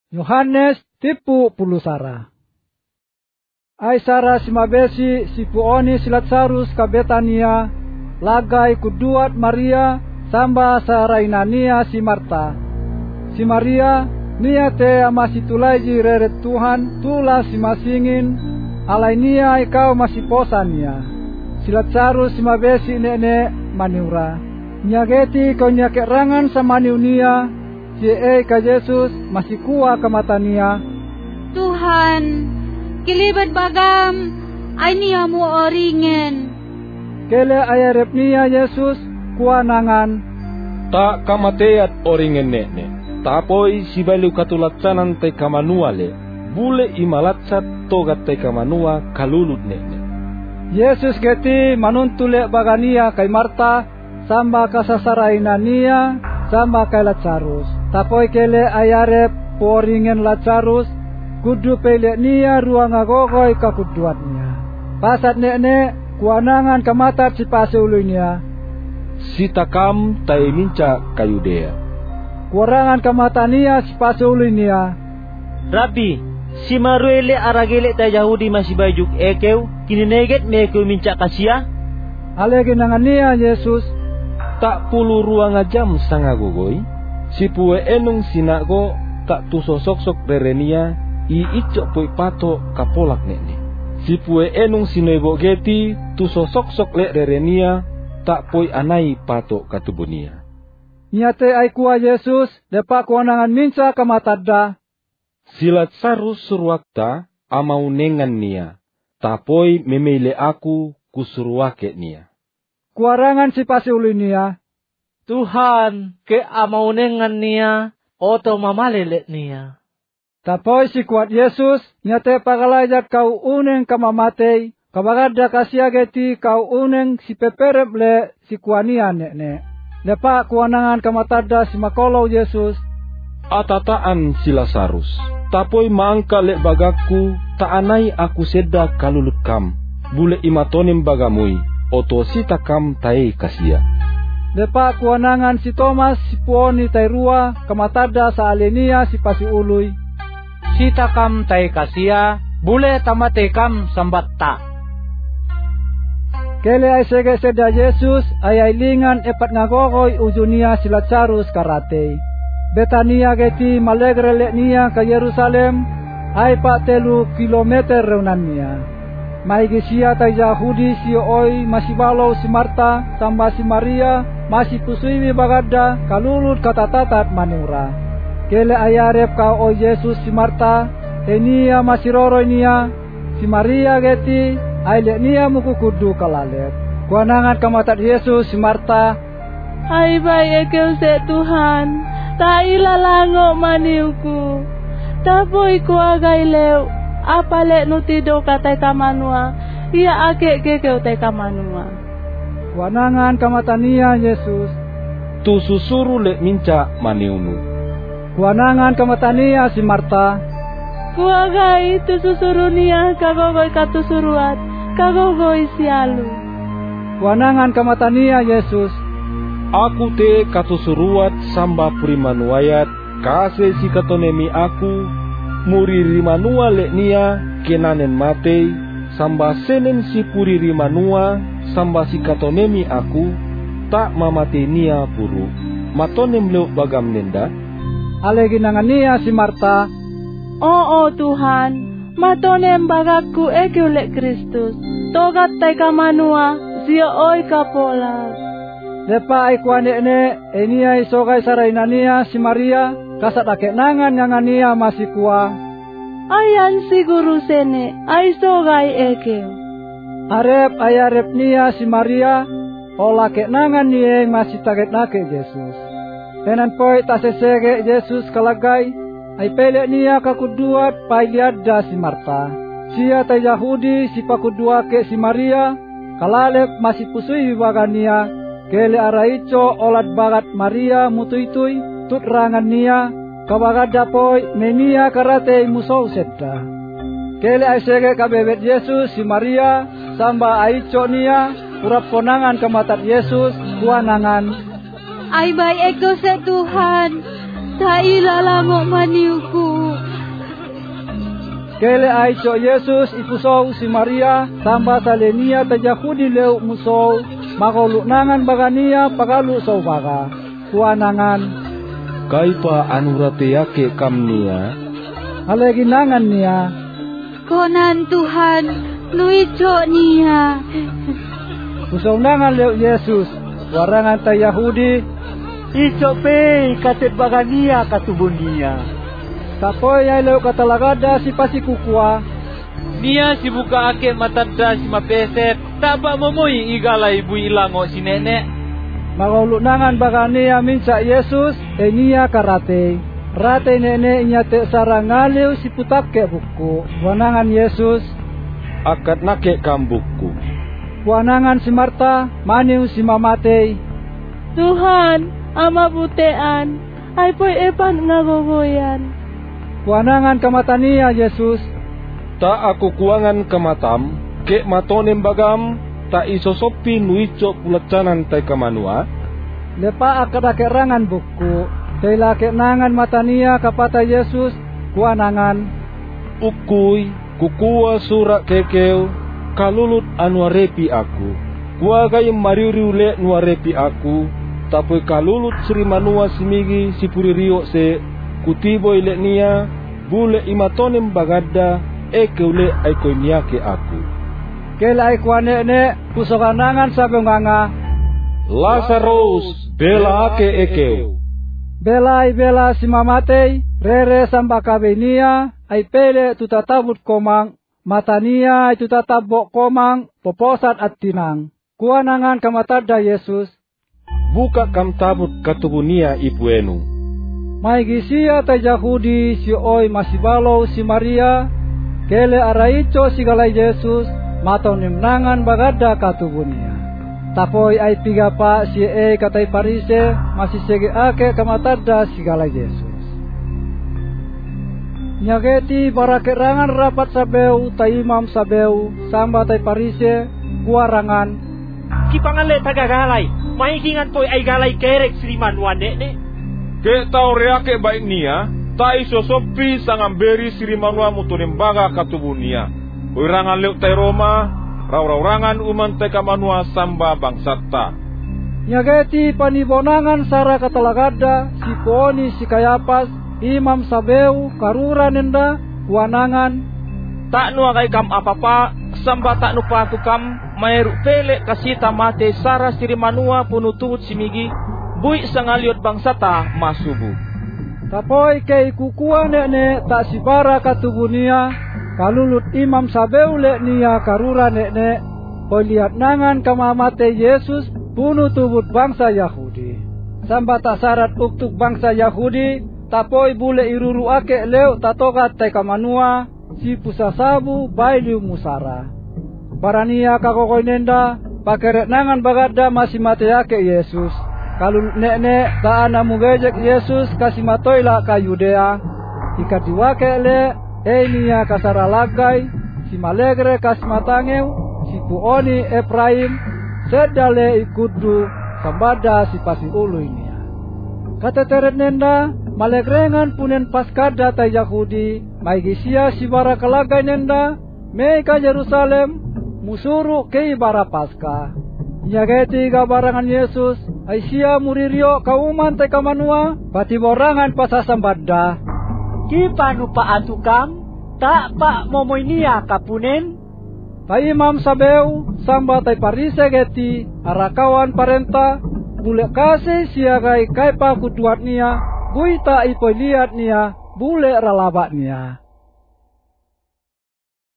Yohanes tipu pulu Sara. Ai Sara si mabesi si puoni si Lazarus ka Betania, lagai kuduat Maria samba Sara inania si Marta. Si Maria nia te amasi tulaiji reret Tuhan tula si masingin, alai nia ikau masih posania. Si Lazarus si mabesi nene maniura. Nyageti kau nyake rangan sama niunia, si ka Yesus masih kuah ke matania. Tuhan, kilibat bagam, ay niya mo oringen. Kele ayarep niya Yesus kuah nangan. Tak kamateat oringen nene, tapoi si balu katulatsanan te kamanua le, bule imalatsat togat te kamanua kalulut nene. Yesus geti manuntule bagania kay Marta, samba kasasarainania, samba kay Lazarus. Tapoi kele ayarep poringen Lazarus, kudu pele nia ruang agogoy kakuduatnya. Pasat nene kuanangan kamatat si paseulunya. Si takam tay minca kayudea. Kuarangan kamatania si paseulunya. Rabbi, si maruele aragele ta Yahudi masih bajuk ekeu, kinineget mekeu minca kasia. Alegi nangania Yesus. Tak puluh ruang jam sangagogoy, si pue enung sinago tak tu sosok rerenia, i icok pui pato kapolak nene. Si pue enung sinego geti tu sosok le rerenia, tak pui anai pato katubunia. Nyate ai kuah Yesus, depa kuanangan minca kamatadda. Si Lazarus surwakta amau nengan nia, tapoi memele aku kusuruake nia. Kuarangan si pasiulinia. Tuhan, ke amaunengan niya, oto mamalele niya. Tapoi si kuat Yesus, nyate pagalajat kau uneng kamamatei, kabagada kasiageti kau uneng si peperep le si kuania nene. Lepa kuanangan kamatada si makolou Yesus. Atataan si Lazarus, tapoi maangka le bagaku, taanai aku seda kalulut kam, bule imatonim bagamui. Oto si takam tai kasia. Depa kuanangan si Thomas si puoni tai rua kamatada sa alenia si pasiului. Si takam tai kasia, bule tamatekam sambatta. Kele ay sege seda Yesus ay lingan epat ngagogoy ujunia si Lazarus karate. Betania geti malegre nia ke Yerusalem ay pa 3 kilometer reunannya. Maigi sia tay Yahudi si oi masih balau si Marta tambah si Maria masih pusui bagada kalulut katatatat manura. Kele ayarep ka o Yesus si Marta enia masih roro nia si Maria geti aile nia mukukudu kalalet. Kuanangan kamatat Yesus si Marta. Ai bai ekeu se Tuhan, ta ilalango maniuku. Tapoi ko agaileu. Apa lek nutido katai kamanua, ia ake kekeu tai kamanua. Kuanangan kamatania Yesus. Tu susuru lek minca maniunu. Kuanangan kamatania si Marta. Kuagai tu susurunia kagogoi katusuruat, kagogoi sialu. Kuanangan kamatania Yesus. Aku te katusuruat samba primanuayat, kase si katonemi aku. Muriri manua lek nia kenanen matei, samba senen si puriri manua, samba si katonemi aku, tak mamate nia puru, matonem leu bagam nenda. Alegi nangania si Marta. Oh Tuhan, matonem bagaku ekeu lek Kristus, togat tai kamanua, zio oi kapola. Depa ai kuane ne, enia isogai sarainania si Maria. Kasat ake nangan ngangania masih kuah. Ayan si guru sene, ay sogai ekeo. Arep ayarep nia si Maria, ola ke nangan nie masih taget nake Yesus. Enan poi tasesege Yesus kalagay, ay pele nia kakuduat pailiada si Marta. Sia tay Yahudi si pakudua ke si Maria, kalalep masih pusui bagania, kele araico olat bagat Maria mutuitui. Tut rangan nia, kabagada poi menia karate musau sedda. Kele ay sege kabebet Yesus si Maria, samba aico nia, urap ponangan kamatat Yesus, kuanangan. Ay bay eko sa Tuhan, sa ilalango maniuku. Kele ay co Yesus ipusau si Maria samba salenia ta Yahudi leu musau makolunangan bagania pagalu sau baga. Kuanangan Kaipa anurate yake kamnia aleginangan nia. Konan Tuhan, nuico nia. Pusau nangan leu Yesus warangan ta Yahudi Ico pe katet bagania katubunia. tapoy ay leu katalagada si pasikukua. Nia si buka ake matanda si mapesep. Taba momoy igala ibu ilango si nenek. Makolunangan bagania minsa Yesus enia karate. Rate nene inyate sarangaliw si putakke buku. Wanangan Yesus akat nake kambuku. Wanangan si Marta maniw si Mamatey. Tuhan, ama butean, ay po'y epan ngagogoyan. Wanangan kamatania Yesus. Ta aku kuangan kamatam, ke matonem bagam, ta isosopi nuico pulacanan tay kamanua. Lepa akadakerangan buku. Tela kenangan matania kapata Yesus. Wanangan Ukui, kukua surak kekeu, kalulut anuarepi aku. Kuagay mariuriule nuarepi aku, tapi kalulut sri manua simigi sipuririo se, kutiboy le nia, bule imatonem bagada, ekeule aikoiniake aku. Kela ikwane pusokanangan sabenganga. Lazarus, bela ake ekeu. Bela si Mamatey, rere sambakabenia, ay pele tutatabut komang, matania ay tutatabok komang, poposat at tinang. Kuanangan kamatada Yesus. Buka kam tabut katubunia ipuenu. May gisia tay Yahudi si oy masibalaw si Maria. Kele araicho si galay Yesus, matonimnangan bagada katubunia. Tapoy ay piga pa si katay Parise, masisege ake kamatada si galay Yesus. Nyageti barakerangan rapat sabeu tay imam sabeu, samba tay Parise, kuarangan. Kipangale tagagalay, mahikingan po'y ay galay kerek sriman wane ne. Ke tau reake baik nia, ta isosopi sangamberi sirimanua mutunimbaga katubunia. Uirangan leuk tay Roma, raw-rawrangan uman tay kamanua samba bangsata. Nyageti panibonangan sara katalagada, si Poni si Kayapas, imam sabeu, karura nenda, wanangan. Tak nua kay kam apapa, samba tak nupa tu kam, mayru pele kasita mate sara sirimanua punutut simigi, bui sangaliot bangsata masubu. Tapoy kay kukua nene tak sibara katubunia, kalulut imam sabeu le nia karura nene, poliat nangan kamamate Yesus punutubut bangsa Yahudi. Samba tak sarat uktuk bangsa Yahudi, tapoy bule iruru ake leu tatokat tay kamanua, si pusasabu bailiu musara. Parania kakokoy nenda, pakeret nangan bagada masih mate ake Yesus. Kalulut nene taana mugejek Yesus kasih matoila ka Yudea. Ikatiwake le, enia kasaralagay, si Malegre kasih matangeu, si Puoni Efraim, sedale ikudu, sambada si pasi ului nia. Kateteret nenda, Malegrengan punen paskada tay Yahudi, maigisia si bara kalagay nenda, meka Jerusalem, musuru kei bara paska. Nyageti gabarangan Yesus, ay siya muririo kauman tay kamanua, pati borangan pasasambada. Kipanu pa atukam, tak pa momoy niya kapunen. Tay imam sabeu, samba tay Parise geti, arakawan parenta, bule kasih siya kay pa kuduat niya, buita ipoy liat niya, bule ralabat niya.